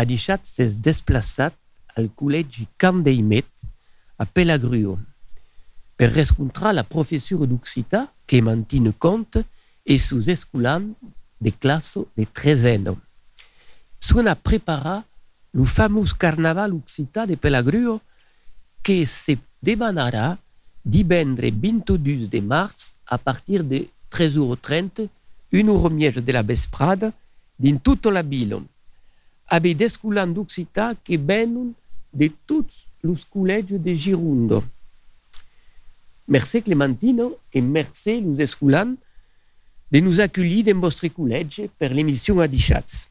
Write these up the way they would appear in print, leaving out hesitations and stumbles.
ha deixat s'es desplaçat al col·legi Camp d'Eimet a Pelagruo per rescontrar la professura d'occità Clementine Comte e sus escolans de classe de 13 ans. Son a preparat lo famós carnaval occità de Pelagruo que se demanarà divendre 22 de març a partir de 13h30, 1h de la vesprada, din tota la vila. Avec des escolans d'occità que venon de tots los col·legis de Gironda. Merci Clementino et merci los escolans de nous accueillir dans votre col·legi per l'émission Adichatz.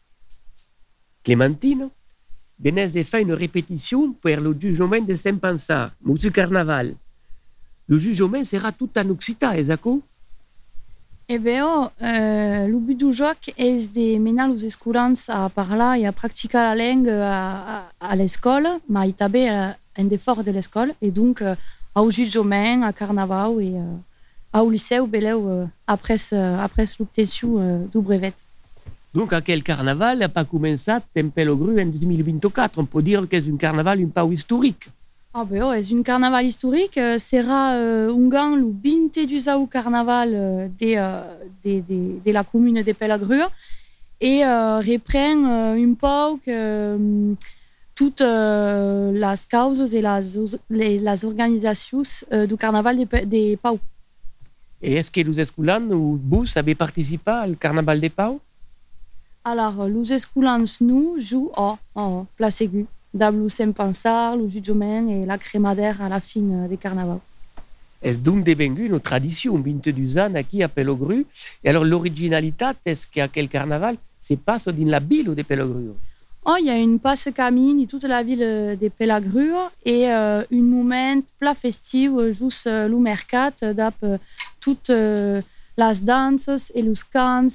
Clementino, venez de faire une répétition pour le jugement de Saint-Pensar, Monsieur Carnaval. Le jugement sera tout en occitan, exactement? Eh bien, le but du jeu est de mener les escolans à parler et à pratiquer la langue à l'école, mais aussi un effort de l'école, et donc au jugement, à carnaval et au lycée, après l'obtention du brevet. Donc, aquel carnaval n'a pas commencé en Pelagruo en 2024. On peut dire que c'est un carnaval un peu historique. Ah ben c'est un carnaval historique. Sera un gang le 22 carnaval de la commune de Pelagruo et reprend un peu toutes les causes et les organisations du carnaval de Pau. Et est-ce que les escolans ou vous avez participé au carnaval de Pau? Alors, les escolans, nous, jouent à Place Aiguë, dans Saint-Pensar, le jugement et la crémadère à la fin du carnaval. C'est donc devenu une tradition, 22 ans, ici à Pelagruo. Et alors, l'originalité, est-ce qu'à carnaval se passe dans la ville de Pelagruo? Oh, il y a une passe camine dans toute la ville de Pelagruo et un moment plat festif, juste le mercat, d'après toutes les danses et les cants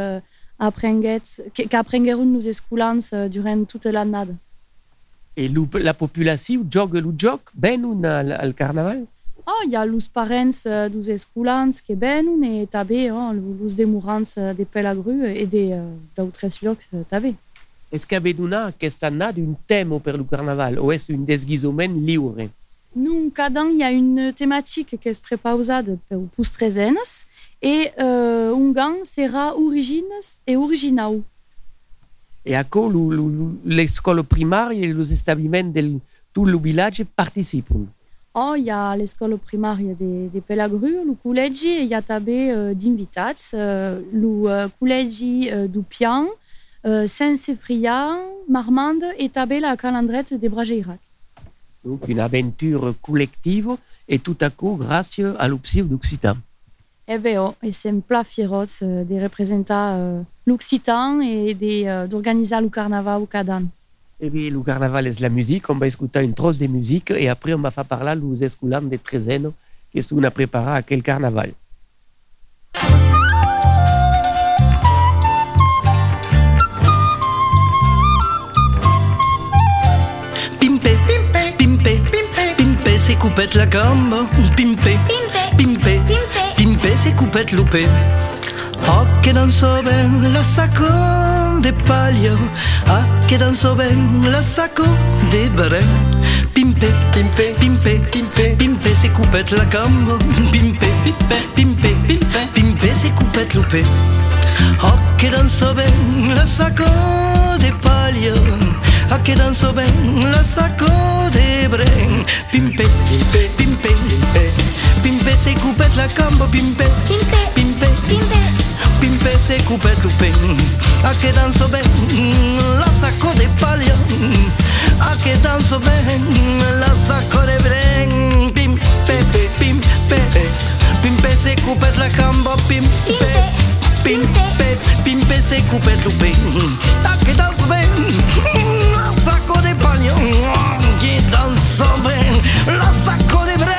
qu'apprengueront nos escolans durant toute l'année. Et la population joue le jeu bien au carnaval? Oh, il y a les parents des escolans qui viennent et aussi les demeurants de Pelagruo et d'autres lieux. Est-ce qu'il y a cette année un thème pour le carnaval ou est-ce un déguisement libre? Nous, cada an, il y a une thématique qui est préparée pour 13 ans. Et un gang sera origines et original. Et à quoi l'école primaire et les établissements de tout le village participent? Oh, il y a l'école primaire de Pelagruo, le collège, et il y a aussi d'invités, le collège du Pian, Saint-Séphria, Marmande et aussi la calendrette de Brageirac. Donc une aventure collective et tout à coup grâce à l'option d'Occitan. Eh bien, c'est un plat fièrot de représenter l'Occitan et d'organiser le carnaval au Cadan. Eh bien, le carnaval est la musique. On va écouter une trosse de musique et après, on va faire parler aux escolans de 13 ans qui sont préparés à quel carnaval. Pimpe, pimpe, pimpe, pimpe, c'est coupette la gambe. Pimpe, pimpe, pimpe, c'est coupette loupé. Oh, che danzo ben la sacco de paglia. Ah, che danzo ben la sacco de beren. Pimpe, pimpe, pimpe, pimpe, pimpe, c'est coupette la gambe. Pimpe, pimpe, pimpe, pimpe, pimpe, c'est coupette loupé. Oh, che danzo ben la sacco de paglia. Ah, che danzo ben la sacco de beren. Pimpe, pimpe, pimpe, pimpe, pimpe, c'est coupette la gambe. Pimpe, pimpe, pimpe, pimpe, pimpe, c'est coupette loupé. Ah, che danzo ben la sacco de paglia. Ah, che danzo ben la sacco de beren. Pimpe, pimpe, pimpe, c'est coupette la gambe. Pimpe, pimpe, pimpe, c'est coupette loupé. Ah, che danzo ben la sacco de paglia. Che danzo ben la sacco de beren.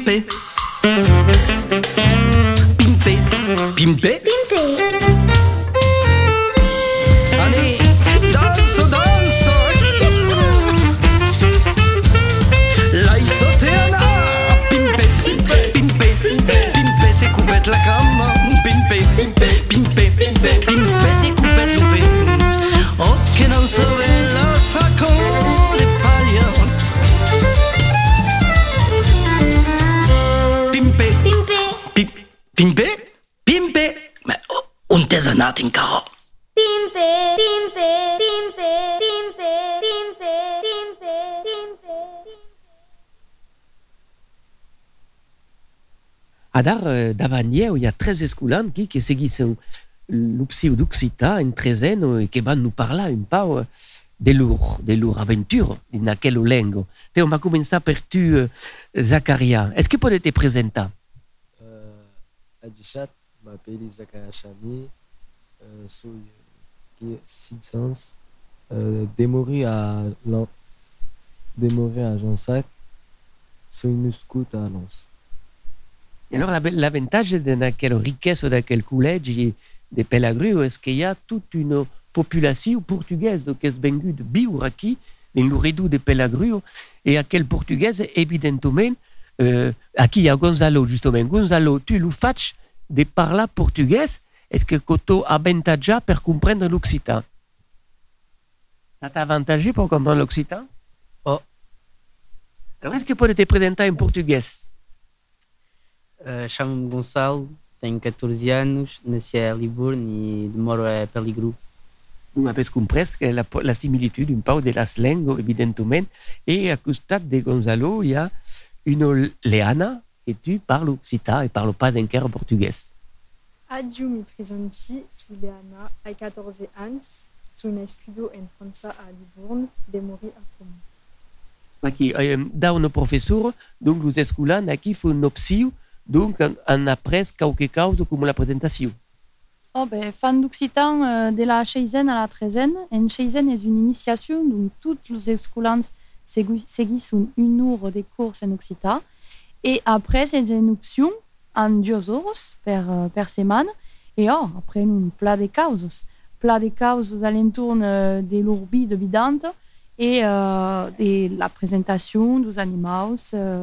Pimpé. Pimpé. Pimpé. Allez, danse, danse. L'aisoteana. Pimpé. Pimpé. Pimpé, c'est coupette la cama. Pimpé. Pimpé. Pimpé, c'est coupette loupé. Oh, che non so la sacco de paglia. Pimpé. Pimpé. Pimpé. Mais un tesanato in carro. Pimpé, pimpé, pimpé, pimpé, pimpé, pimpé, pimpé. Adar, davant-hier, il y a 13 escolantes qui seguissent l'Upsi d'Uxita en trezen et qui vont nous parler un peu de leur aventure dans quelle langue. On va commencer par tu, Zakaria. Est-ce que tu peux te présenter? Adichat, je m'appelle Zakaria Chami, je suis 6 ans, démoré à Jansac, je suis une scout à Lens. Et alors, l'avantage de quelle richesse de quel collège de Pelagru, est-ce qu'il y a toute une population portugaise qui est venue de Biuraki, dans le réseau de Pelagru, et à quelle portugaise, évidemment, à qui il y a Gonzalo, justement. Gonzalo, tu le fais de parler portugais, est-ce que tu as avantage pour comprendre l'occitan? Ça t'a avantagé pour comprendre l'occitan? Oh. Alors, est-ce que tu peux te présenter en portugais? Chamo-me Gonçalo, tenho 14 anos, nasci a Livorno e moro a Peligru. Vous avez compris que la similitude un peu de las langues, évidemment, et à côté de Gonzalo, il y a une Leana, et tu parles occitan et parles pas encore portugais. Adieu, mi presenti, sou Leana, ai 14 anos, sou nascido em França a Livorno, de mori a Como. Aqui, da un professeur, donc les escolans, aqui font une option, donc on apprend quelque chose comme la présentation. Oh, ben, fan d'occitan de la Cheyzen à la Trezen. En Cheyzen est une initiation, donc toutes les escolans seguissent une heure de cours en occitan. Et après, c'est une option en 2 heures per semaine. Et après, un plat de causes. Plat de causes alentour de l'urbi de Bidante et de la présentation des animaux,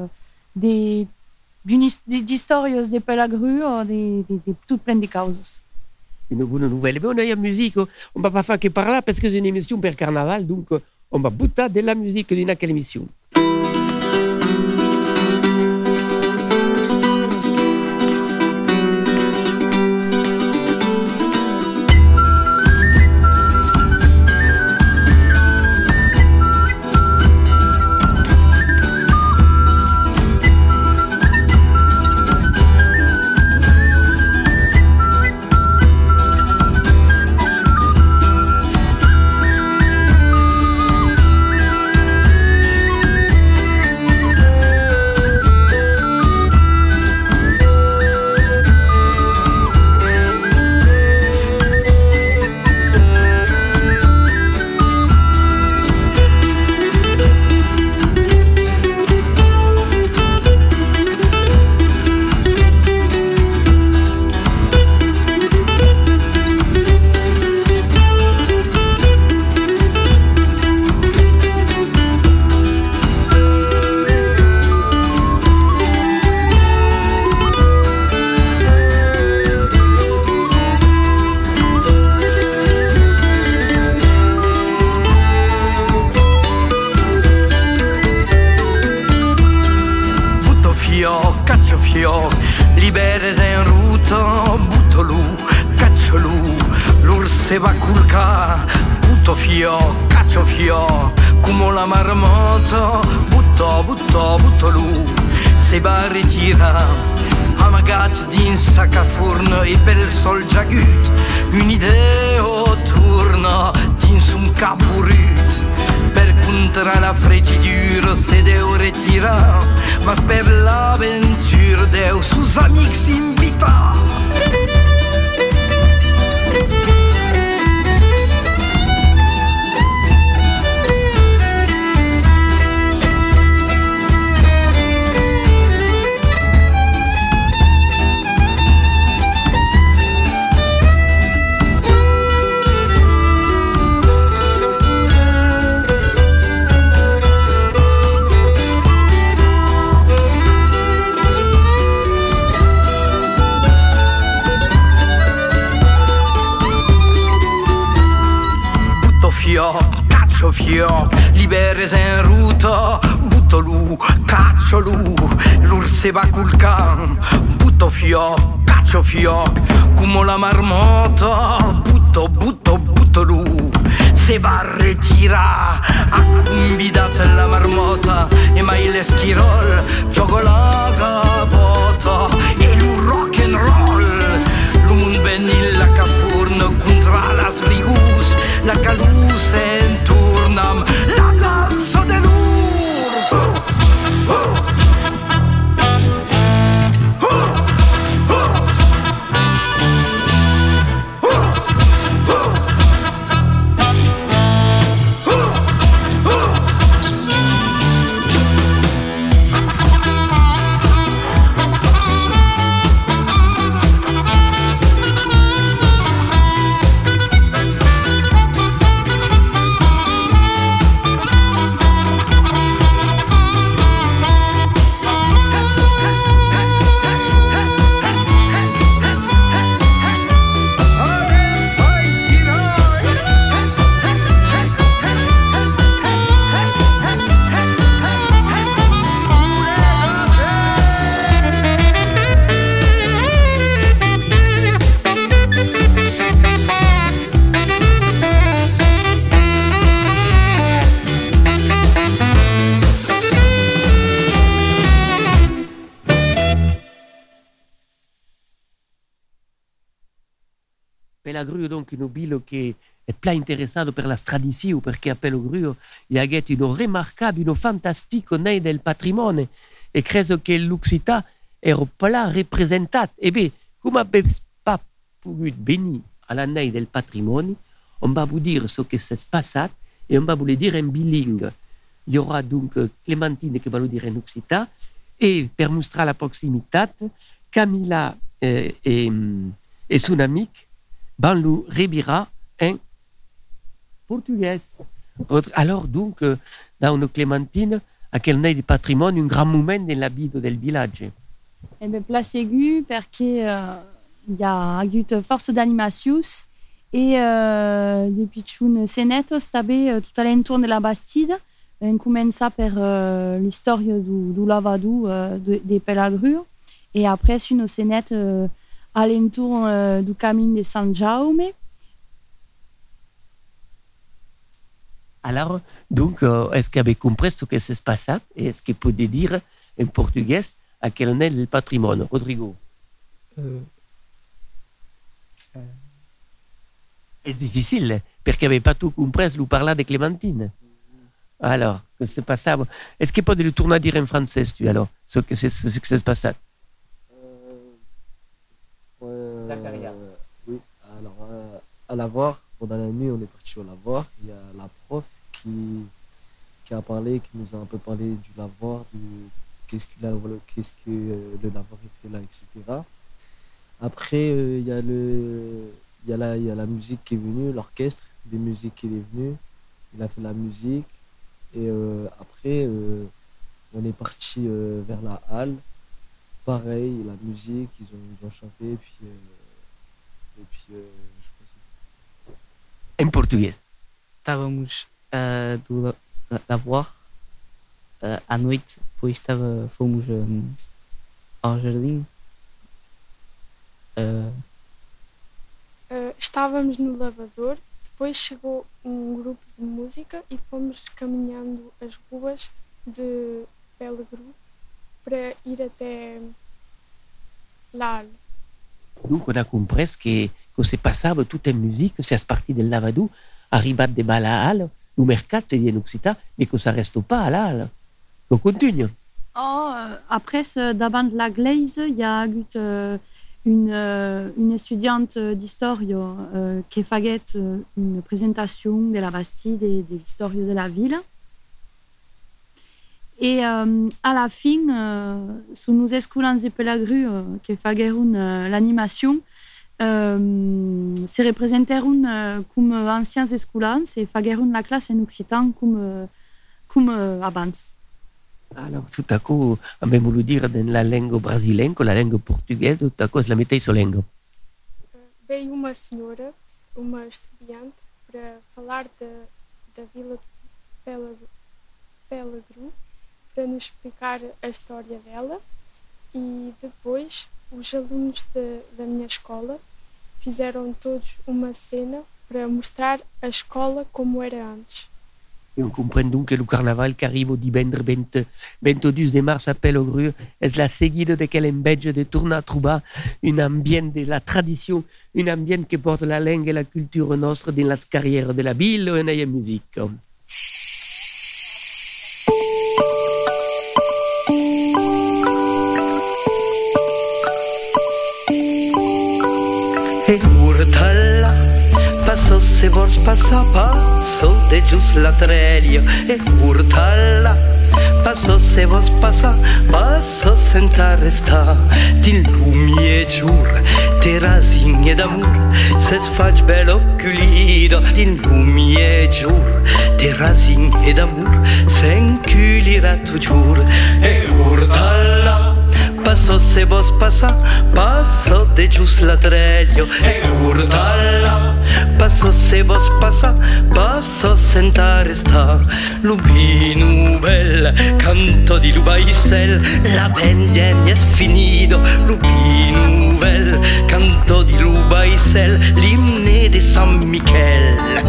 d'histoires de Pelagru, de toutes plein de causes. Une bonne nouvelle. Mais on a la musique, on ne va pas faire que par là parce que c'est une émission per carnaval, donc on va bouter de la musique dans quelle émission. Libere en ruta, buttalo, caccialo, l'urse va culca, butto caccio fio, come la marmotta, buttalo, se va ritira, amagat din sacafurno e per il sol giagut, un'idea turna din sun caburut. Per contra la freggidura se deu retira, mas per l'avventura deu sus amics invita. caccio fioc, libere in ruta, butto lu, caccio lu, l'urse va col can, butto fioc, caccio fioc, come la marmota, butto lu, se va a ritira, ha convidato la marmota, e mai le schirol, gioco la capota, e lu rock and roll, lu mun benilla cafurno, contra la srigus, la caluse in turnam, la danza dell'ur. Pelagruio donc un obilo che è più interessato per la tradizione perché a Pelagruio il ha detto un remarcabile, un fantastico nei del patrimonio e credo che l'Uxità era là rappresentato. E beh, come abbiamo pas potuto venire alla nei del patrimonio, on va vous dire ce che si è passato e on va vous le dire in bilingue. Il y aura donc Clémentine che va lo dire in Uxità e per mostrare la prossimità, Camilla e son amico van lo rebira en portugais. Alors donc, dans une Clémentine, à quel n'est du patrimoine, un grand moment dans la vie del village. E beh, place aigu perché il y a agut force d'animation e depuis un seneto stabe tout all'intorno della Bastide. On commença per l'histoire du lavadou de Pelagruio et après une senette alentour du camin de San Jaume. Alors, donc, est-ce que avez compris ce qui s'est passé et est-ce que peut dire en portugais à quel est le patrimoine, Rodrigo? C'est difficile parce que n'avez pas tout compris le parler de Clémentine. Alors, que se passava? Est-ce que peut le tourner à dire en français, tu alors, ce que s'est passé? Oui, alors à lavoir, pendant la nuit, on est parti au lavoir. Il y a la prof qui a parlé, qui nous a un peu parlé du lavoir, qu'est-ce que le lavoir est fait là, etc. Après, il y a la musique qui est venue, l'orchestre de musique qui est venu. Il a fait la musique. Et après, on est parti vers la halle. Pareil, la musique, ils ont chanté. Et puis je pense... En portugais. Estávamos do lavar à noite, depois fomos ao jardim. Estávamos no lavador, depois chegou grupo de música e fomos caminhando as ruas de Pelagruio para ir até la halle. Donc, on a compris que se passava toute en musique, c'est parti del lavadou, arribat de bas à la halle, le mercat, c'est en Occitan, mais que ça reste pas à la halle. On continue. Après, davant la glaise, il y a eu une étudiante d'histoire qui faisait une présentation de la Bastide et de l'histoire de la ville. Et à la fin, sous nos escoulans de Pelagruio qui faisaient l'animation, se représentaient comme anciens escoulans et faisaient la classe en occitan comme avant. Alors, tout à coup, abbiamo voulu dire dans la langue brasileira, la langue portuguesa, tout à coup, la mettei sur langue. Veio uma senhora, uma estudante, para falar da vila Pela Gru para nos explicar a história dela e depois os alunos da minha escola fizeram todos uma cena para mostrar a escola como era antes. Et on comprend donc que le carnaval qui arrive au divendres 22 de mars à Pellegru est la seguida de quel embedge de tourna trouba un ambient de la tradition, un ambient qui porte la langue et la culture nostre dans la carrière de la ville et la musique. E urtalla, passo se vols passar, passo de just la treglio. E urtalla, passo se vols passar, passo senza restare. Din lumie giur, te rasigne d'amor, se faig bel oculido. Din lumie giur, te rasigne d'amor, se inculirà tu giur. E urtalla, passo se vos passa, passo de gius la treglio. E urtalla, passo se vos passa, passo senza resta. Lubinu bel, canto di Lubaisel, la vendemmia è finito. Lubinu bel, canto di Lubaisel, l'imne di San Michel.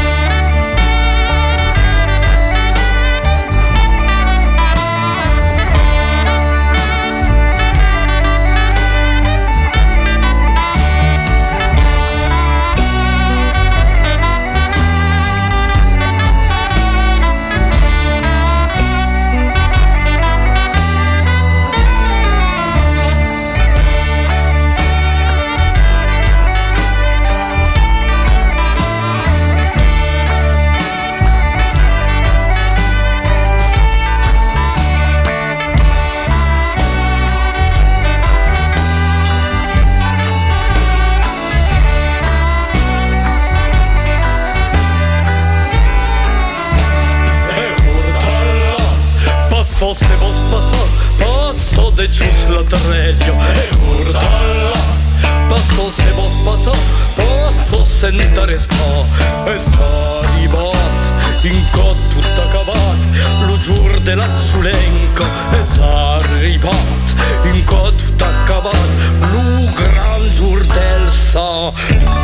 Se vos passa, passo de gius la treglio. E urtalla, passo se vos passa, passo senza resta. E s'arribat, in cot tut acabat, lo giur de la Sulenco. E s'arribat, in cot tut acabat, lo gran giur del Sa.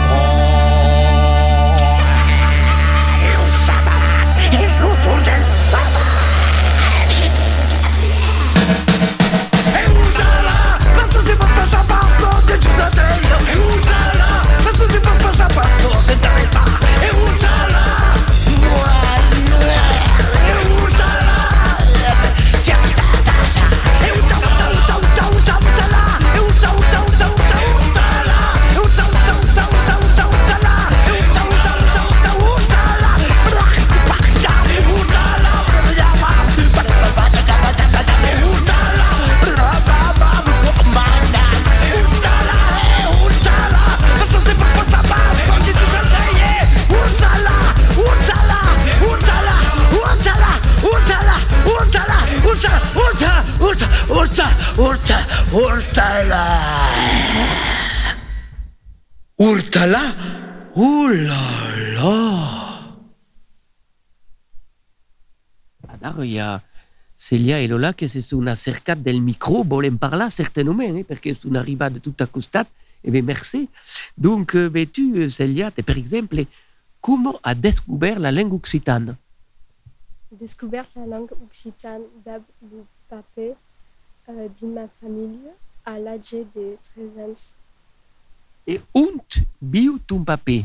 Urtala, oulala. Alors, il y a Celia et Lola qui se sont acercate del micro, volen parlar certainement, perché sono arrivate tutte accostate, e bien merci. Donc, tu, Celia, per exemple, comment a découvert la langue occitane? Découvert la langue occitane d'ab le papé de ma famille à l'âge de 13 ans. Et où vit ton papé?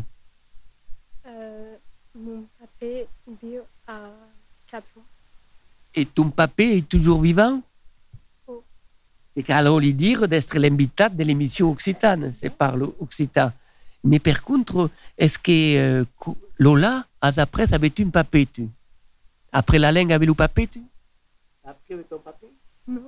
Mon papé vit à Capron. Et ton papé est toujours vivant? Oh. Et qu'allons lui dire d'être l'invité de l'émission Occitane, c'est par l'Occitan. Mais par contre, est-ce que Lola, après, avait un papé, tu? Après la langue, avait le papé, tu? Après, avec ton papé? Non.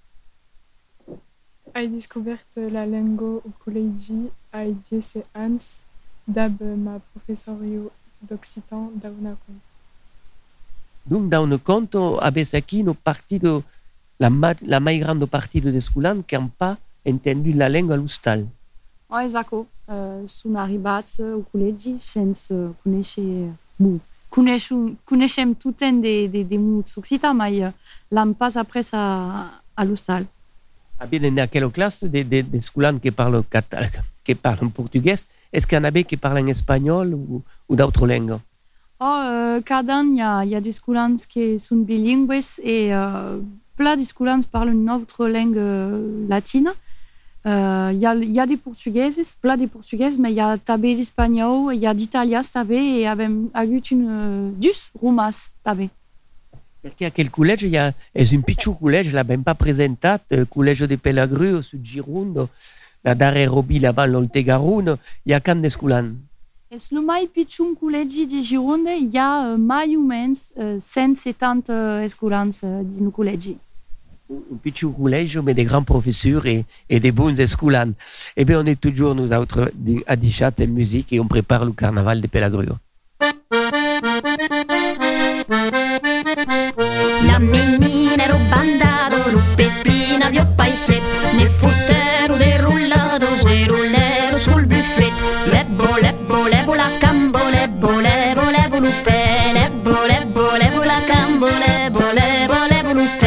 J'ai découvert la langue au collège à 10 ans d'ab ma professeure d'occitan d'una compte. Donc, dans un compte, avec qui nos parties de la plus grande partie de l'escolan qui n'ont pas entendu la langue à l'hostal. Esatto, sono arrivati au collège senza conoscere coneixem tothom de mots occitans, mai l'hem pas après a l'hostal. Abbiamo aquella classe de scolani che parlano portuguès. Est-ce qu'il y en a qui parlent espagnol ou d'autres langues? Cada any hi ha des scolans que són bilingües i pla de scolans parlen una altra llengua latina. Hi ha de portugueses, pla de portuguès, mais hi ha també d'espanyol, hi ha d'italià també i hem hagut dus romàs també. Perché aquel collège è un piccolo collège, l'abbiamo pas presentato, il collège de Pelagru su Girondo, la darrere Robi là-bas l'Oltegaruno, il y a can de scolani. És el mai pitjor col·legi de Gironda, hi ha mai o menys 170 escolans dins el col·legi. Un piccolo collège, mais des grands professeurs et des bons escolani. Eh bien, on est toujours, nous autres, à Dichat en musique et on prépare le carnaval de Pelagru. La menina ero bandado, Luppettina vi ho paese, ne fottero de rullados e rullero sul buffet. Levo la cambo, levo luppe, levo la cambo, levo luppe.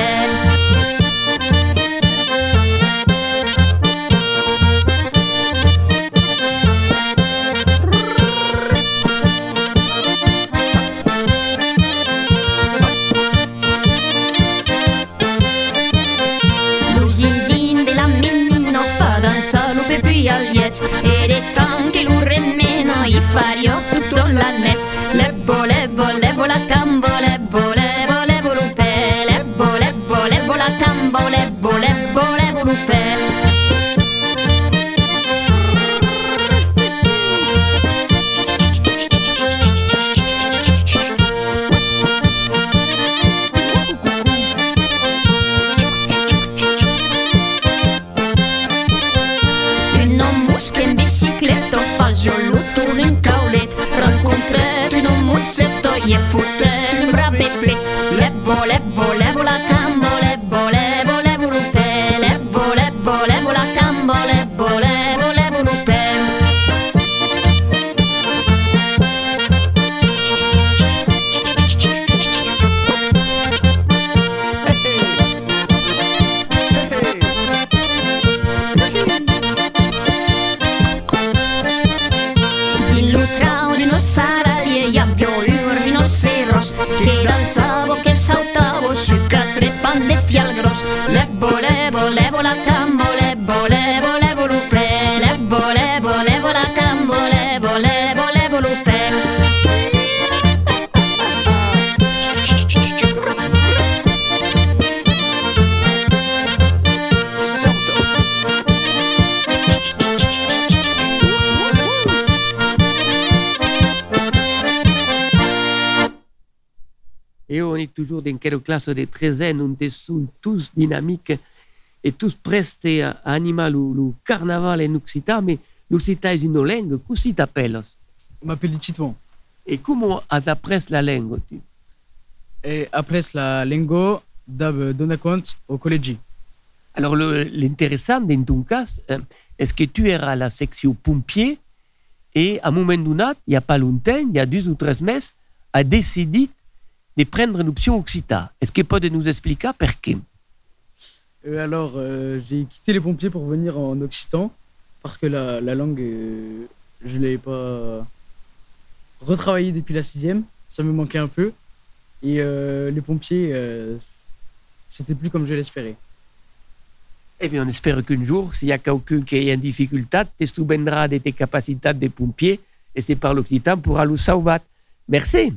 Ed è tanto l'urremeno i fario tutto l'annez. Levo la cambo, levo luppe, levo la cambo, levo luppe. E fottete un brabbet. Levo la cambo, levo luppe, levo la cambo, levo luppe. Din lutrau di no saraglie i abbio che danzavo, che saltavo sui quatre pan de fial gros. Levo la cambo, levo luppe, levo la cambo, levo luppe. Et on est toujours dans quelle classe de 13 ans, on est tous dynamiques et tous prêts à animer le carnaval en Occitan, mais l'Occitan est une langue, comment tu t'appelles? Je m'appelle Titouan. Et comment tu apprends la langue? Après la langue, je donne compte au collège. Alors, l'intéressant dans ton cas, est-ce que tu es à la section pompier et à un moment donné, il n'y a pas longtemps, il y a 2 ou 3 mois, a décidé de prendre une option Occitan. Est-ce que tu peux nous expliquer pourquoi? Alors, j'ai quitté les pompiers pour venir en Occitan parce que la langue, je ne l'avais pas retravaillée depuis la 6e. Ça me manquait un peu. Et les pompiers, c'était plus comme je l'espérais. Eh bien, on espère qu'un jour, s'il y a quelqu'un qui est en difficulté, tu te souviendras de tes capacités de pompier et c'est par l'Occitan pour aller sauver. Merci.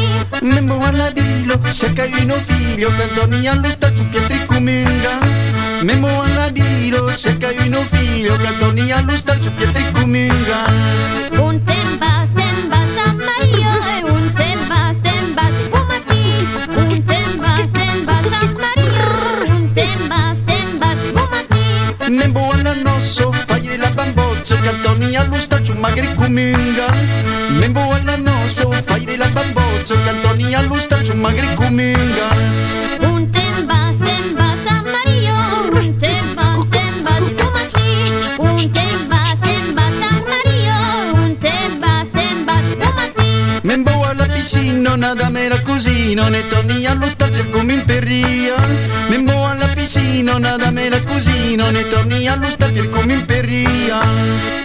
Cerca di un figlio per tornare allo stato Pietri Cominga Membo alla biro, cerca uno figlio che torni allo staccio pietre comunga. Un temba San Mario e un temba Bumati. Un temba San Mario, un temba Bumati. Membo alla nosso, fai la bamboccia che torni allo staccio magari comunga. Membo alla nosso, fai la bamboccia che torni allo staccio magari comunga. Un temba San Mario, un temba Bumati. Un temba San Mario, un temba Bumati. Membo alla piscina, nada mera così, non ne torni allo stadio come in peria. Membo alla piscina, nada mera così, non ne torni allo stadio come in peria.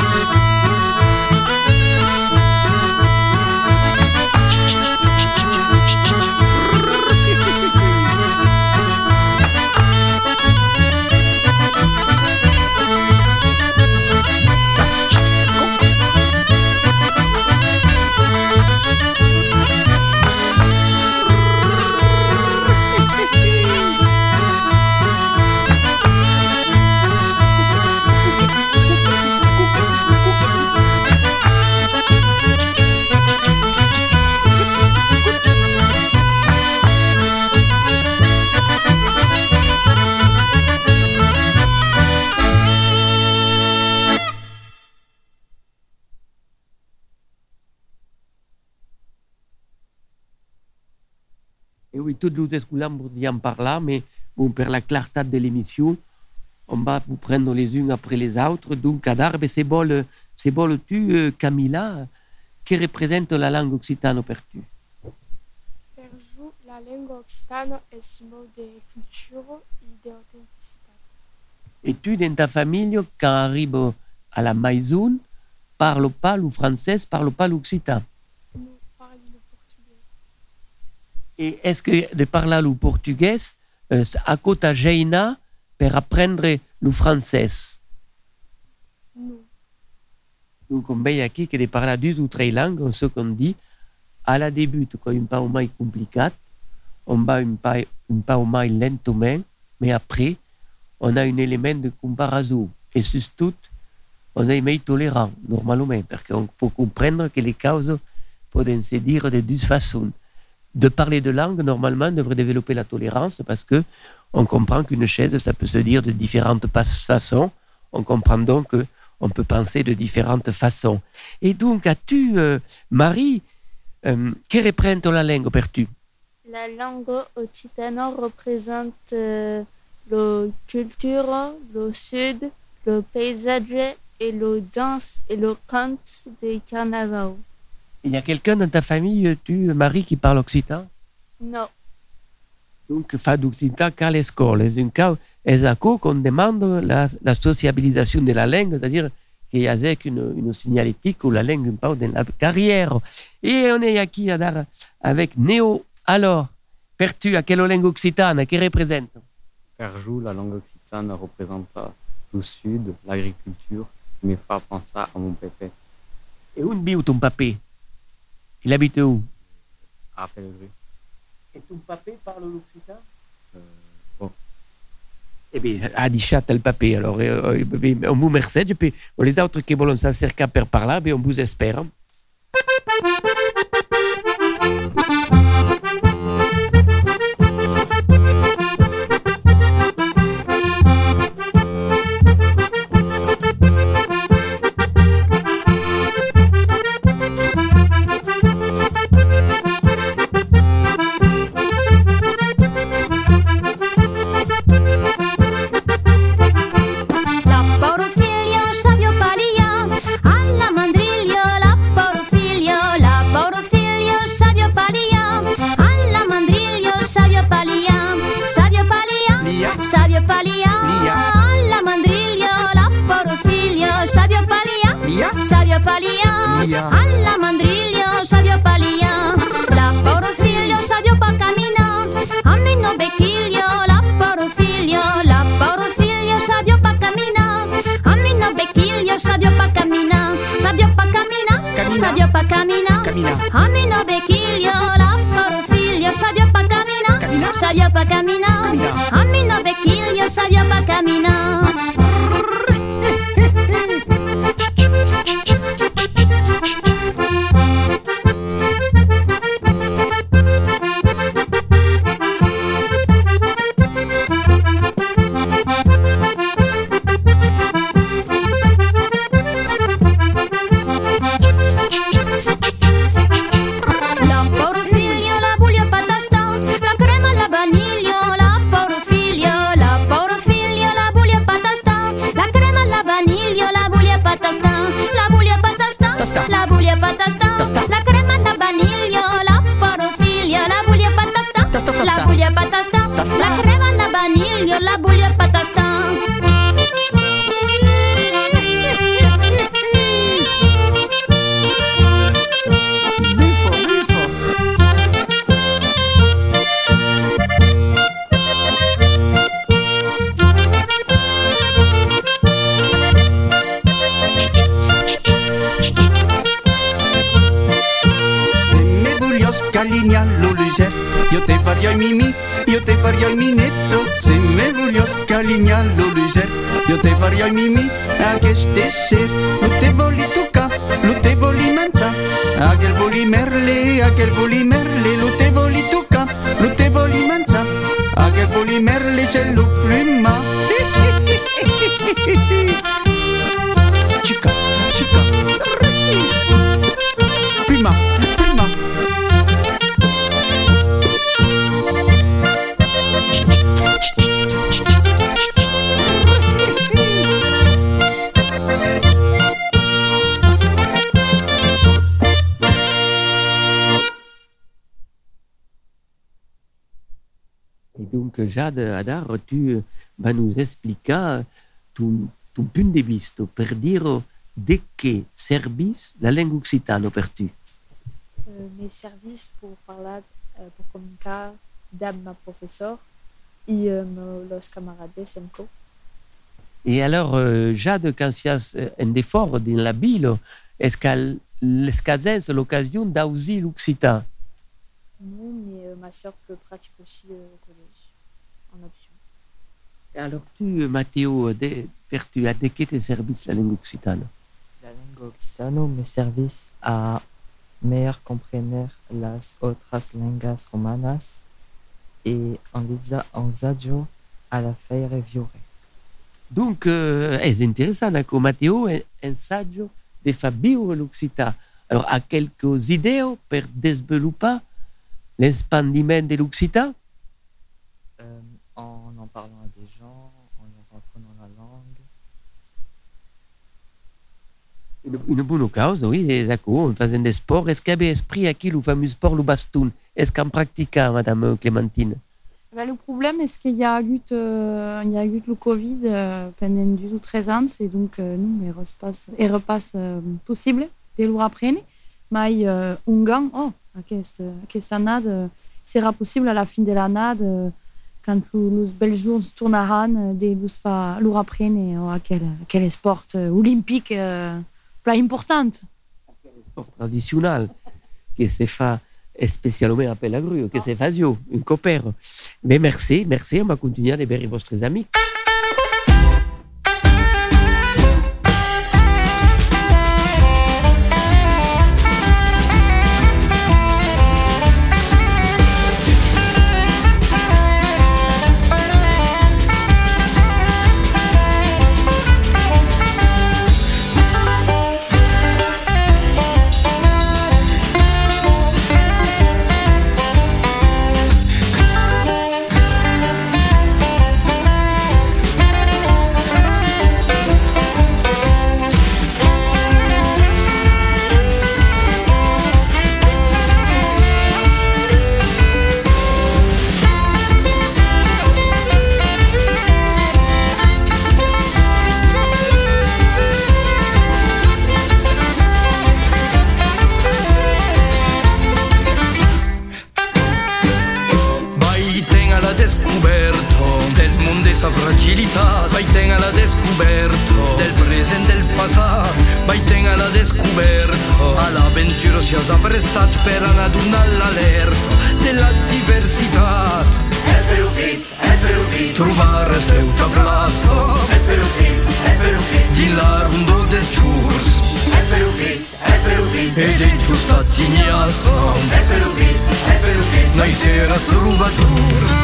Et oui, tous les escoulants pourrions parler, mais bon, pour la clarté de l'émission, on va vous prendre les unes après les autres. Donc, Adarbe, c'est bon tu, Camilla, qui représente la langue occitane pour tu? Per giù la lingua occitana è simbolo di cultura e di autenticità. Et tu, dans ta famille, quand arrive à la maison, parle pas le français, parle pas l'occitan. Non parli le portugais. Et est-ce que de parler le portugais, à côté Jaina, pour apprendre le français? Non. Donc, on veut ici que de parler deux ou trois langues, ce qu'on dit, à la début, quand un peu moins compliqué, on va un peu moins lentement, mais après, on a un élément de comparaison. Et surtout, on est plus tolérant, normalement, parce qu'on peut comprendre que les causes peuvent se dire de deux façons. De parler de langue, normalement, on devrait développer la tolérance, parce que on comprend qu'une chaise, ça peut se dire de différentes façons. On comprend donc qu'on peut penser de différentes façons. Et donc, as-tu, Marie, qui représente la langue pour tu? La langue occitane représente la culture, le sud, le paysage et le danse et le conte des carnavals. Il y a quelqu'un dans ta famille, tu, Marie, qui parle occitan? Non. Donc, fa d'occitan qu'à l'école. C'est un cas, qu'on demande la sociabilisation de la langue, c'est-à-dire qu'il y a une signalétique ou la langue un peu dans la carrière. Et on est ici avec Néo. Alors, per tu, à quelle langue occitane, qui représente? Perjou, la langue occitane représente le sud, l'agriculture, me fait penser à mon pépé. Et où vit ton papé? Il habite où? À Pellegru. Et ton papé parle l'occitan? Bon. Eh bien, a dit chat le papé. Alors, on vous remercie. Les autres qui veulent s'acercar per parler, on vous espère. Sabio Palia, alla mandriglio, l'apporo figlio, Sabio Palia, Sabio Palia, alla mandriglio, Sabio Palia, l'apporo figlio, Sabio pa cammina, a me no becchiglio, l'apporo figlio, Sabio pa cammina, a me no becchiglio, Sabio pa cammina, Sabio pa cammina, Sabio pa cammina, a me no becchiglio, l'apporo figlio, Sabio pa cammina, Sabio pa cammina, a me no becchiglio, Sabio scalignano lucer. Io te faria i mimi, io te faria il minetto, se me voglio scalignano lucer. Io te faria i mimi, a che stesser, lo te voli tocca, lo te voli manza, a che voli merle, lo te voli tocca, lo te voli manza, a che voli merle c'è lo prima. Chica, chica, prima, prima. Et donc, Jade Hadar, tu vas nous expliquer ton punt de vista per dire de che service la lingua occitana per tu. Mes services pour parler, pour communiquer d'ab ma professeur et los camarades semco. Et alors, Jade, quand il y a un effort dans la ville, est-ce qu'elle a l'occasion d'user l'occitan? Non, mais ma soeur peut pratiquer aussi au collège, en option. Alors, tu, Matteo, tu as de quel service la langue occitane? La langue occitana me service a meilleur comprender las otras lenguas romanas et en ensaggio a la faire vivre. Donc, è interessante che Matteo ensaggio di far vivere l'Occità. Alors, ha quelques idées per sviluppare l'espandiment de l'Occità? En parlant à des gens, en apprenant la langue. Une bonne cause, oui, d'accord, en faisant des sports. Est-ce qu'il y avait esprit à qui le fameux sport, le baston? Est-ce qu'en pratiquant, Madame Clémentine? Le problème, est-ce qu'il y a eu le Covid pendant 12 ou 13 ans, et donc nous, il repasse possible dès l'heure après. Mais un gang, cette année, sera possible à la fin de l'année, quand les belles jours se tourneront, de l'heure après, quel sport olympique plus important. Sport traditionnel qui se fait spécialement à Pelagru, que c'est Fazio, une copère. Mais merci, on va continuer à libérer vostres amis. Vaiten alla descoberto del presente e del passato, vaiten alla descoberto all'avventura si è prestat per anar all'alerta della diversità. Esperufit, trovare il seu tablasso. Esperufit, di la rundo del giurs. Esperufit, ed è giusta tignasso. Esperufit, noi sera strubatur.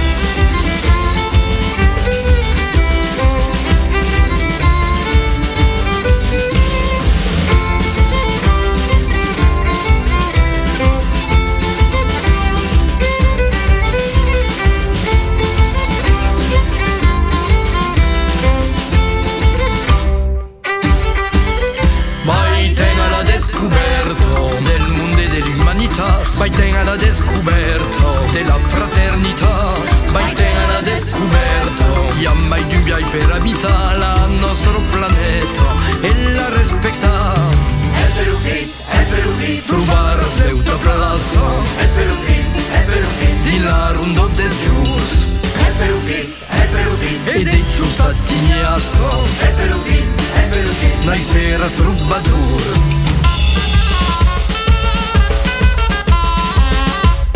Vaiten alla descoberto della fraternità, vaiten alla descoberto chi ha mai dubbi per abitare il nostro pianeta e la rispettare. Esperufit, trovare il seu tablasso. Esperufit, di la rundo del giurs. Esperufit, ed è giusta tignasso. Esperufit, noi sera strubadur.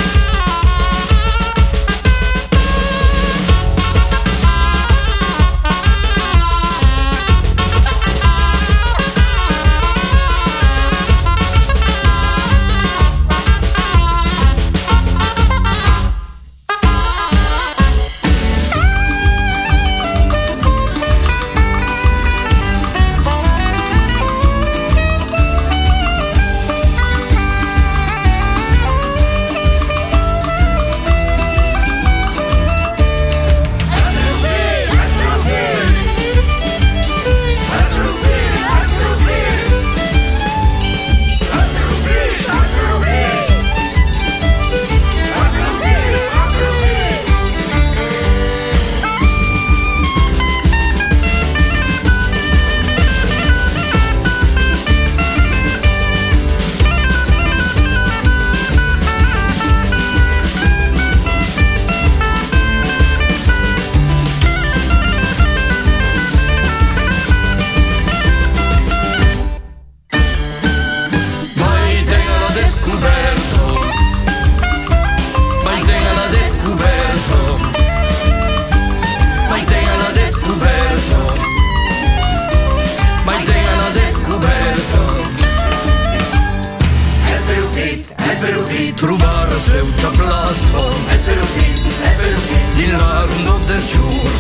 des jours.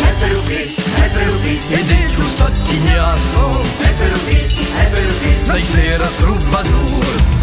E de giusto attignasso, dai sera strubadur.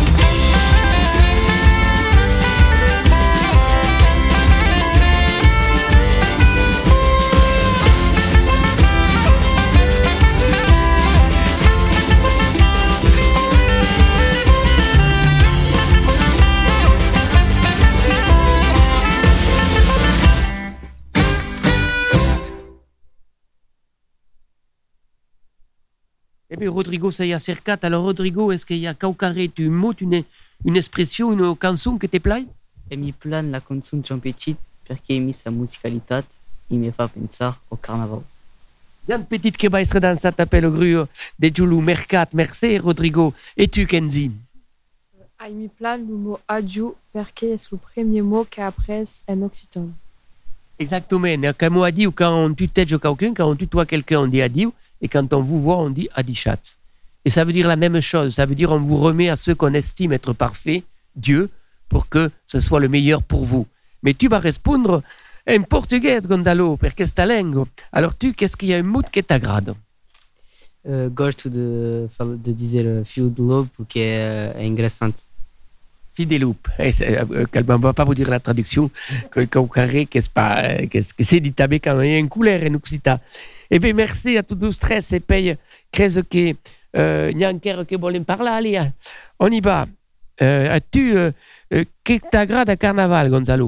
Eh bien, Rodrigo s'est acercat. Alors, Rodrigo, est-ce qu'il y a qualche mot, une expression, une chanson che ti piace? E mi piace la canzone Ciampetit perché mi sa musicalitat e mi fa pensare au carnaval. Bien petite che va essere danzata a Pelo Gruo de Giulu Mercat. Merci, Rodrigo. Et tu, Kenzie? Mi piace le mot adieu perché è il premier mot che apprends en occitan. Exactement. Comme on a dit, quand tu t'aides quelqu'un, quand on tutoie quelqu'un, on dit adieu. Et quand on vous voit, on dit adichat. Et ça veut dire la même chose. Ça veut dire on vous remet à ceux qu'on estime être parfaits, Dieu, pour que ce soit le meilleur pour vous. Mais tu vas répondre en portugais, Gonzalo, per questa lingua. Alors tu, qu'est-ce qu'il y a un mot qui t'agrade? Gosto de dizer fio do lobo porque é interessante. Fille des loups. Elle ne va pas vous dire la traduction, que c'est dit quand il y a une couleur en occitan. Eh bien, merci à tous les stress et puis, credo che neanche che vogliono parlare. On y va. Che t'aggrada a carnaval, Gonzalo?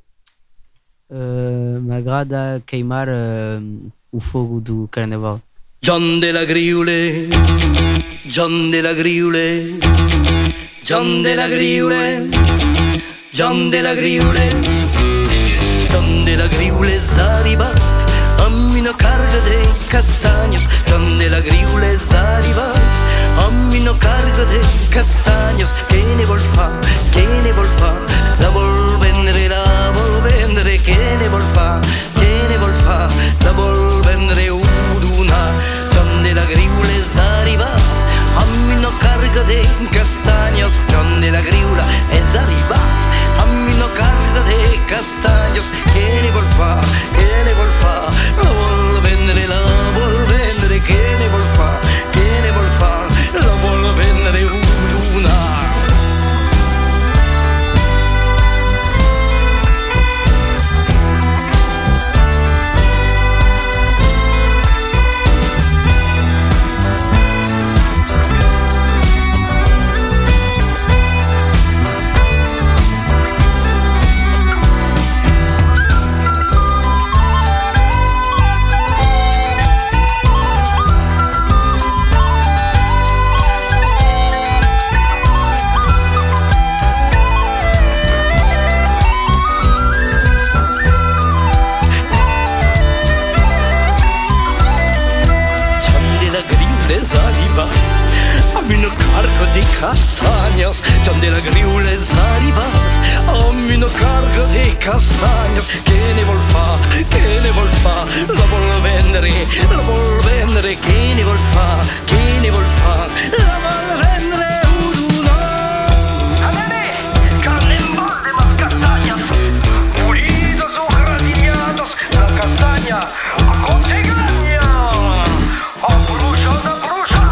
M'aggrada queimar o fogo do carnaval. John de la Griule, John de la Griule, John de la Griule, John de la Griule, John de la Griule és arribat amb una carga de castanyes. John de la Griule és arribat amb una carga de castanyes. Què ne vol fa? Què ne vol fa? La vol vendre, la vol vendre. Què ne vol fa? Què ne vol fa? La vol vendre una. John de la Griule és arribat amb una carga de castanyes. John de la Griule és arribat amb una carga de castanyes. Què ne vol fa? Què ne vol fa? La vol vendre, la vol vendre. Què ne vol fa? Què ne vol fa? La vol vendre una. Amb una carga de castanyes. John de la Griule és arribat amb una carga de castanyes. Què ne vol fa? Què ne vol fa? La vol vendre, la vol vendre. Què ne vol fa? Què ne vol fa? La vol vendre una. Amene, carnen de más castañas, molidas o gratinadas. La castaña aconsegaña, abruçada.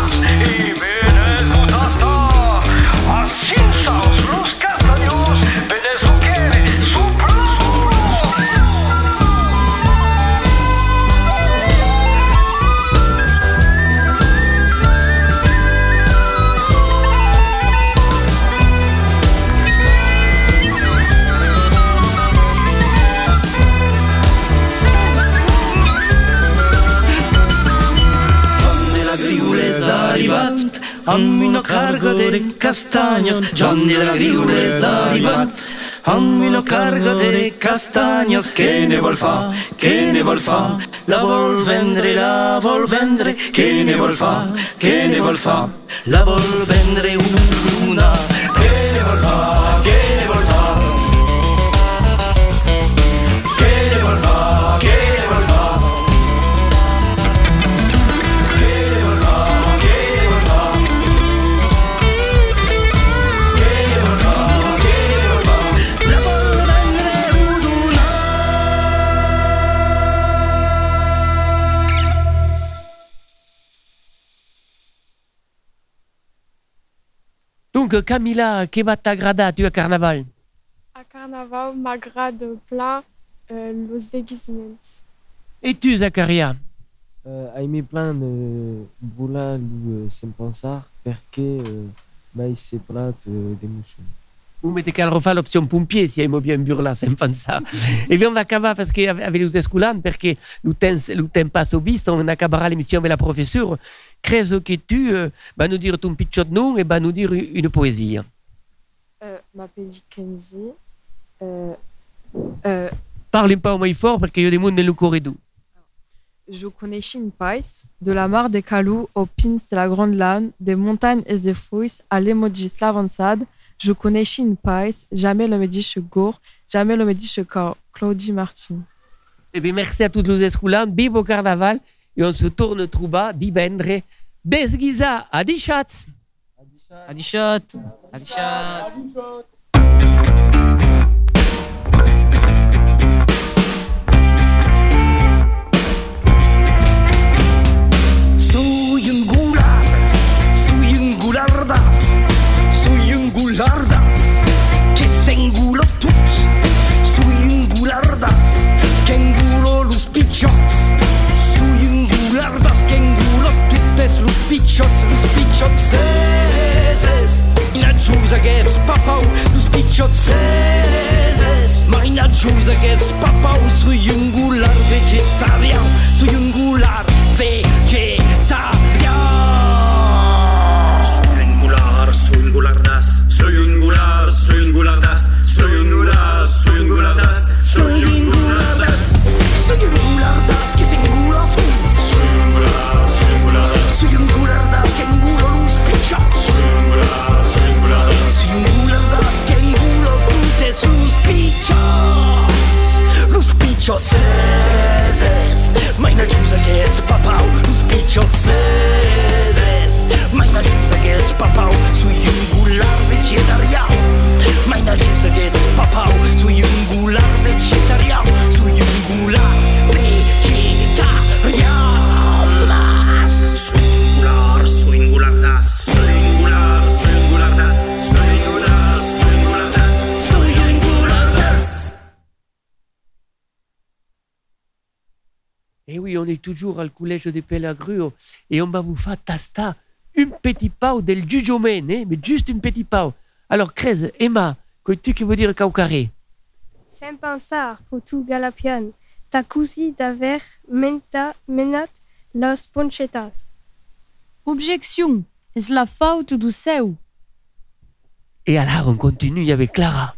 Amb una carga de castanyes. John de la Griule és arribat amb una carga de castanyes. Què ne vol fa? Què ne vol fa? La vol vendre, la vol vendre. Què ne vol fa? Què ne vol fa? La vol vendre una. Què ne vol fa? Què ne vol fa? Què ne vol fa? Què ne vol fa? Donc, Camilla, che va t'agrada tu a carnaval? A carnaval m'agrada plein los déguisements. Et tu, Zaccaria? Aimé plein Bula sem pensar perché mai se plat d'emotion. Vous mettez qu'à refaire l'option pompier si aimons bien burla, sem pensar. Et bien on va acabar parce qu'avec les escolan, perché le temps passe au bist, on acabera l'émission avec la professeure. Creuse que tu va nous dire ton pitchot nom et va nous dire une poésie. M'appelle Kenzie. Parle un peu moins fort parce qu'il y a des monde dans le corridor. Je connais une país, de la mare des Calous aux pins de la Grande Lane, des montagnes et des fouilles à l'emojis l'avansade. Je connais une país, jamais le me dit chez Gour, jamais le me dit chez Claudie Martin. Eh bien, merci à tous les escolans, vive au carnaval et on se tourne trouba divendre desguisa à Dichatz. Adichat. Adichat. Soy un gulardaz, que s'engulo tot. Soy un gulardaz, que engulo los pichots. Soy un gulardaz, que engulo totes los pichots ceses. Mina jus aquests papau, los pichots ceses. Mina jus aquests papau, soy un gular vegetarià, soy un gular vegetarià. Soy un gulardaz, soy un gular, soy un gulardaz, soy un gular, soy un gulardaz, soy un gulardaz, soy un gulardaz que se engula tout. Soy un gulardaz, soy un gulardaz que engulo los pichots. Soy un gulardaz, soy un gulardaz que engulo totes los pichots. Los pichots ceses, maina jus aquests papau, los pichots ceses. Maina jus aquests papau, soy un gular vegetarià. Maina jus aquests papau, soy un gular vegetarià. Soy un gular vegetarià. Soy un gulardaz, soy un gular, soy un gulardaz, soy un gular, soy un gulardaz, soy un gulardaz. Et oui, on est toujours au collège de Pelagruo et on va vous faire tasta un petit pau del Giujomen, mais juste un petit pau. Alors, Crez, Emma, qu'est-ce que veut dire caucaré? Sem pensar, futu galapian, ta cusi d'aver menat las ponchetas. Objection, est la faute du seu. Et alors, on continue avec Clara.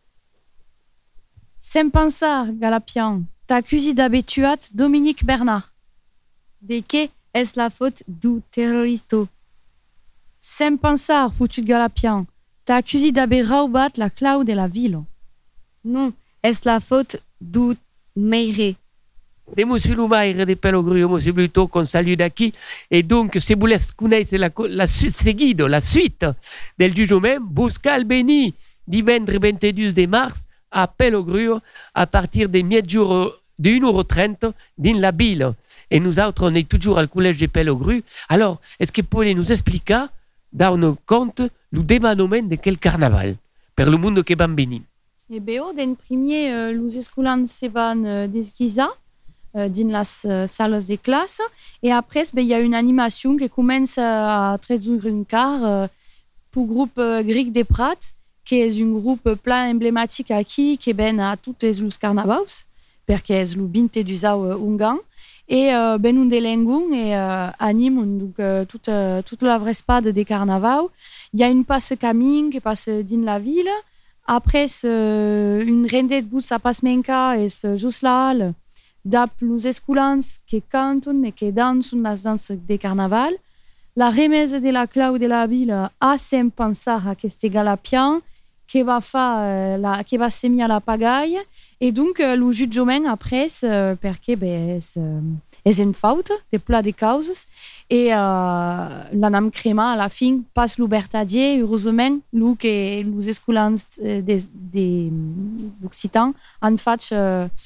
Sem pensar, galapian, ta cusi d'abetuat Dominique Bernard. De que est la faute du terroristo. Sem pensar, foutu de galapian, t'as accusé d'avoir raubat la Claude et la ville. Non, est la faute du meire. De monsieur Lumaire de Pelogruo, monsieur plutôt qu'on salue d'acquis. Et donc, si vous voulez connaître la suite del Giujomen, busca al Beni, divendre 22 mars, à Pelogruo, à partir des mezzogiorno de 1,30 € dans la ville. Et nous autres, on est toujours au collège de Pelogruo. Alors, est-ce que vous pouvez nous expliquer dans nos comptes le développement de quel carnaval per le monde que bambini. Et bien, den premier, les escolans se van desguisar dans les salles de classe. Et après, il y a une animation qui commence à 13h15 pour le groupe Grec des Prats, qui est un groupe plein emblématique qui vient à tous les carnavals, parce que c'est le 22 ungan. Et ben un delengun et anime donc toute la vraie spade des carnavals. Il y a une passe camin qui passe dans la ville. Après, une rendée de bus à Pasmenka et juste là, d'ap les escolans qui cantent et qui dansent les danses des carnavals. La remise de la Claude de la ville a sem pensar à este galapian qui va faire qui va s'aimer à la pagaille. Et donc, le Giujomen après, parce que c'est une faute de plein de causes. Et la nam crema à la fin passe l'Ubertadier, heureusement, les escolans d'Occitan en fait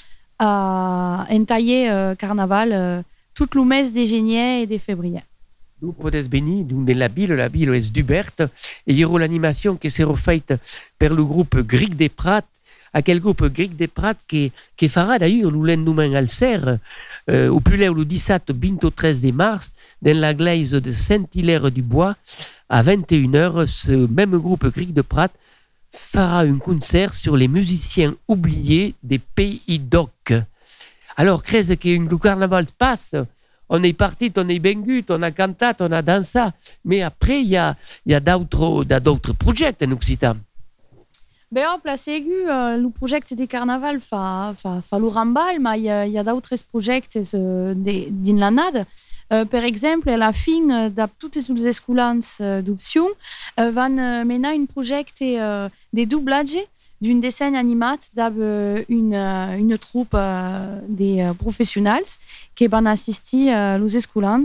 entailler carnaval tout le mes de juillet et de février. Nous podem venir de la ville est d'Hubert, et il y aura l'animation qui sera faite par le groupe Gric des Prats, aquel groupe Gric des Prats qui fera d'ailleurs l'endemain al Cer, au plus le 17-23 de mars, dans la glaise de Saint-Hilaire-du-Bois, à 21h, ce même groupe Gric des Prats fera un concert sur les musiciens oubliés des Pays d'Oc. Alors, crèse que le carnaval passe, on est parti, on est bengut, on a canté, on a dansé, mais après, il y a d'autres projets en Occitan. Ben, en place aigu, le projet des carnaval fa le rambal, mais il y a d'autres projets dans l'année. Per exemple, à la fin de toutes les escolans d'option, van mener un projet de doublage d'une dessin animée d'une troupe des professionnels qui vont assister aux escolans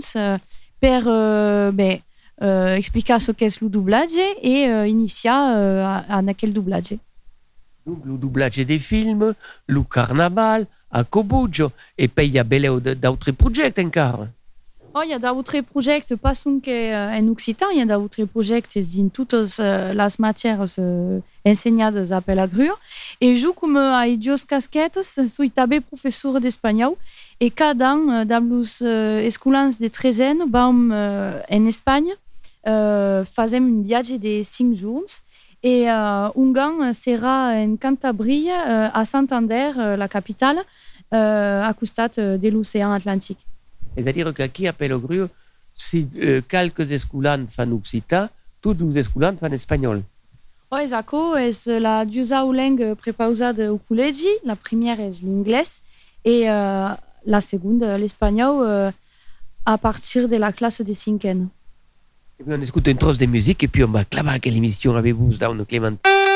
pour expliquer ce qu'est le doublage et initier à quel doublage. Donc, le doublage des films, le carnaval, à Cobuggio, et puis il y a d'autres projets encore. Oh, il y a d'autres projets, pas seulement en occitan, il y a d'autres projets dans toutes les matières enseignées à Pelagruo. Et je, comme à idios casquettes, suis tabé professeur d'espagnol. Et cada an, dans les escolans de 13 ans, en Espagne, faisons un voyage de 5 jours. Et un an sera en Cantabrie, à Santander, la capitale, à costat de l'océan Atlantique. C'est-à-dire qu'aquí à Pelagruo, si quelques escolans font occitan, tous les escolans font espagnol. Oui, exactement. C'est la deuxième langue prépausée au collège. La première est l'anglais et la seconde, l'espagnol, à partir de la classe de 5e. Et puis on écoute une trosse de musique et puis on va clamer quelle émission avez-vous dans le Clément.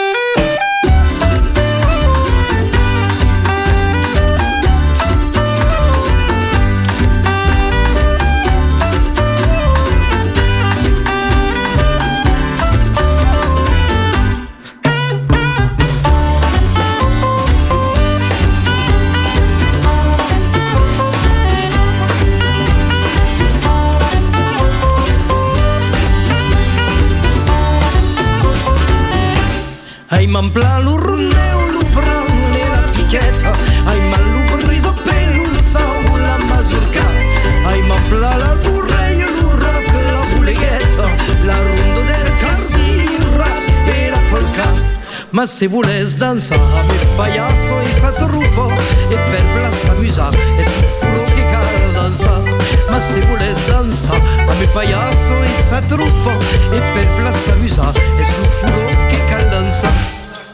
Ai man pla lo ronneu, lo bran e la pichetta, ai man lo briso per lo sau la mazurka, ai man pla la burreia, lo rap, la buleghetta, la rondo del casi, il rap e la polka. Ma se voles danzare, payaso e sta truppo, e per plassa musa, e sul furo che cara danza. Ma se voles danzare, me payaso e sta truppo, e per plassa musa, e sul furo che cara danza.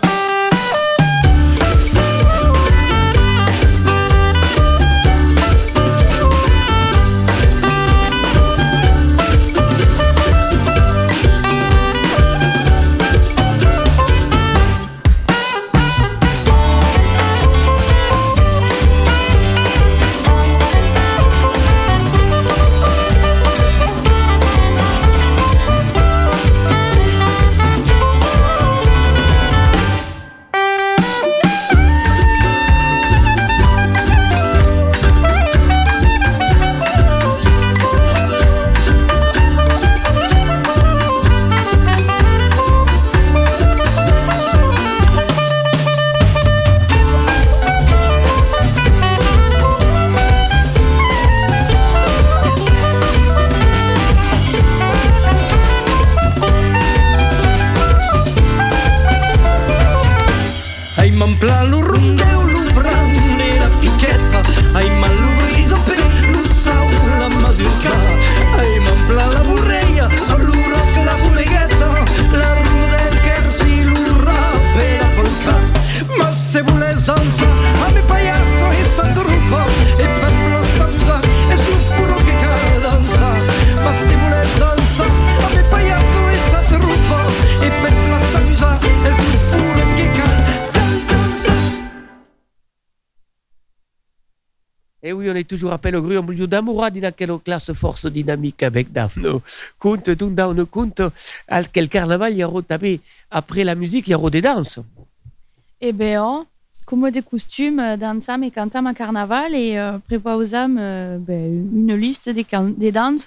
Et oui, on est toujours à Pelagruo, au milieu d'amour, dans quelle classe force dynamique avec Dano. Compte, tout dans compte, à quel carnaval il y aura tapé, après la musique, il y aura des danses. Eh bien, comme des costumes, dansam et cantam à carnaval et préparons une liste des danses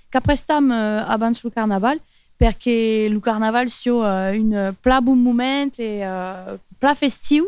prestam abans le carnaval, perché il carnaval sia un pla bon moment e pla festiu.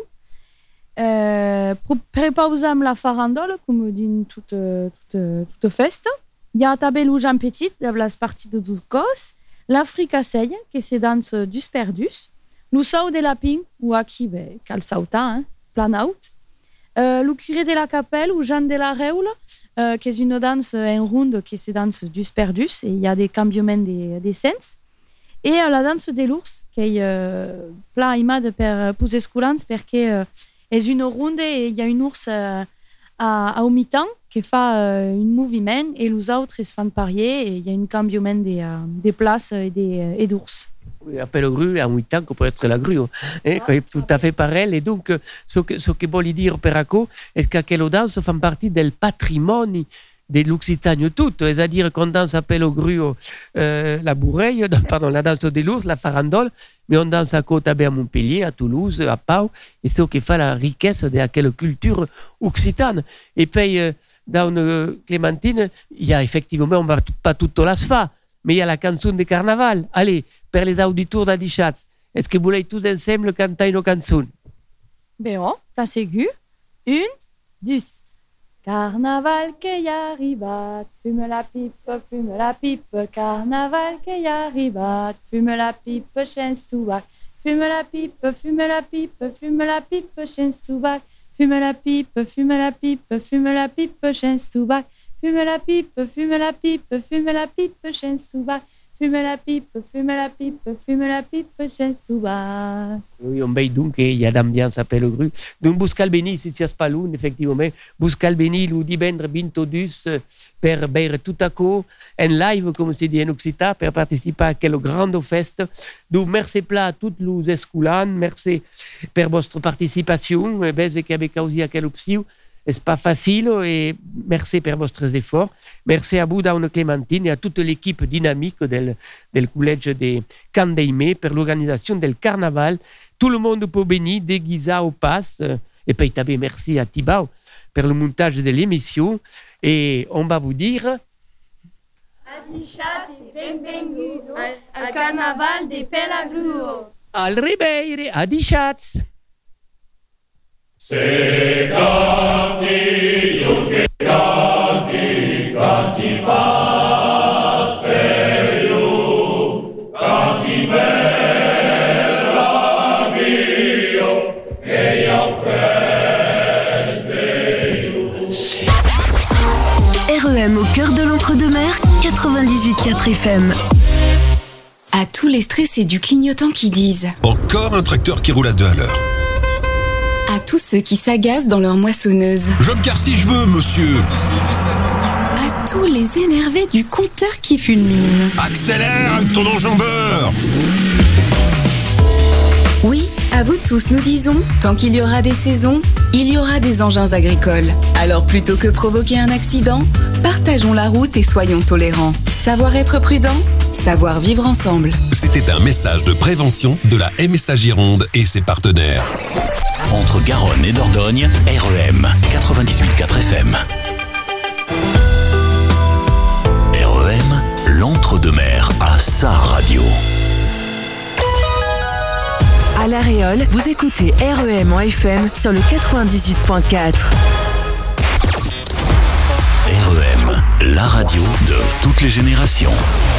Prepausam la farandola, come din toute festa. Hi ha també lo Jean Petit, de les partides dos gos, la fricasseia, que se dansa dus per dus, lo sau de la ping, ou aquí, cal sautar, planaut, le curé de la capelle, ou Jean de la Reula, que és una dansa en ronde que se dansa dus per dus, et hi ha des canviaments de sens. Et la danse de l'ours, que est pla imada per pus escolans, perquè és una ronde et hi ha un ours a mi-temps qui fait un mouvement et les autres se font parier et il y a un changement de place et d'ours. Oui, appel aux grues, en 8 ans, qu'on peut être la grue. Tout à fait pareil. Et donc, ce que voulait dire Peraco, est-ce qu'aquelles danses font partie du patrimoine de l'Occitanie tout, c'est-à-dire qu'on danse appel aux grues, la bourreille, la danse de l'ours, la farandole, mais on danse à côté à Montpellier, à Toulouse, à Pau, et c'est ce qui fait la richesse de quelle culture occitane. Et puis, dans Clémentine, il y a effectivement, on ne va pas tout l'asfa, mais il y a la chanson de carnaval. Allez, pour les auditeurs d'Adichatz, est-ce que vous voulez tous ensemble chanter une chanson? Bon, place aiguë, 1, 2. Carnaval que y arriva, fume la pipe, carnaval que y arriva, fume la pipe, chens tubac, fume la pipe, chens tubac, fume la pipe, chens tubac, fume la pipe, chens tubac, fume la pipe, chens tubac. Oui, on veille donc qu'il y a d'ambiance à Pelle Grue. Donc, buscal beni, si c'est pas loin, effectivement, buscal beni, le divendre 22 per beire tout à coup, en live, comme c'est dit en Occitan, pour participer à quelle grande fête. Donc, merci plat à toutes les escoulans, merci pour votre participation, et bien, que avez causé à quelle option. C'est pas facile et merci pour votre efforts. Merci à vous, Dawn Clémentine, et à toute l'équipe dynamique del collège de Candeimé pour l'organisation del carnaval. Tout le monde peut bénir, déguisé au passe. Et puis, merci à Thibau pour le montage de l'émission. Et on va vous dire... Adichat et benvengudo al carnaval de Pelle Grue. Al ribeire, Adichat. Se canti, io che canti, canti pas per io, canti per mio, che io REM au cœur de l'Entre-deux-Mers, 98.4 FM. À tous les stressés du clignotant qui disent encore un tracteur qui roule à 2 à l'heure. À tous ceux qui s'agacent dans leur moissonneuse. Je me gare si je veux, monsieur. À tous les énervés du compteur qui fulmine. Accélère avec ton enjambeur. Oui, à vous tous nous disons, tant qu'il y aura des saisons, il y aura des engins agricoles. Alors plutôt que provoquer un accident, partageons la route et soyons tolérants. Savoir être prudent, savoir vivre ensemble. C'était un message de prévention de la MSA Gironde et ses partenaires. Entre Garonne et Dordogne, REM 98.4 FM. REM, l'Entre-deux-Mers à sa radio. À La Réole, vous écoutez REM en FM sur le 98.4. REM, la radio de toutes les générations.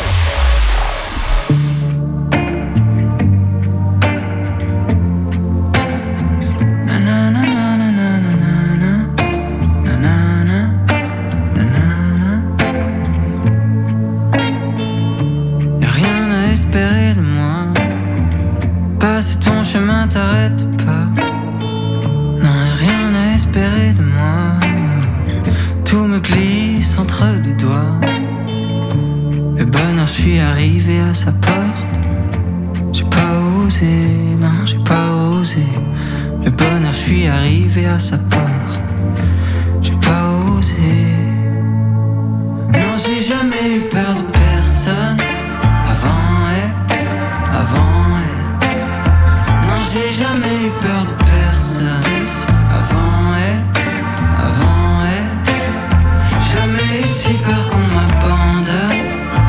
Chemin t'arrête pas, non y'a rien à espérer de moi. Tout me glisse entre les doigts. Le bonheur, je suis arrivé à sa porte. J'ai pas osé, non j'ai pas osé. Le bonheur, je suis arrivé à sa porte. J'ai pas osé. Non j'ai jamais eu peur de personne. Avant elle, avant elle. J'ai jamais eu peur de personne. Avant elle, jamais eu si peur qu'on m'abandonne.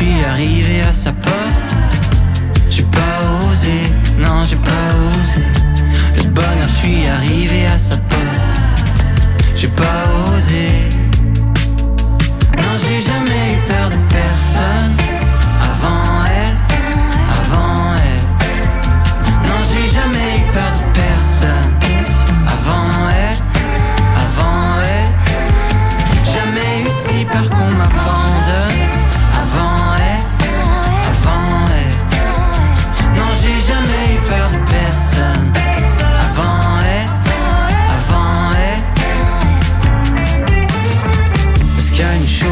suis arrivé à sa porte. J'ai pas osé, non j'ai pas osé. Le bonheur, je suis arrivé à sa porte. J'ai pas osé. Non, j'ai jamais eu peur de personne. Avant elle, avant elle. Non, j'ai jamais eu peur de personne. Avant elle, jamais eu si peur qu'on m'abandonne.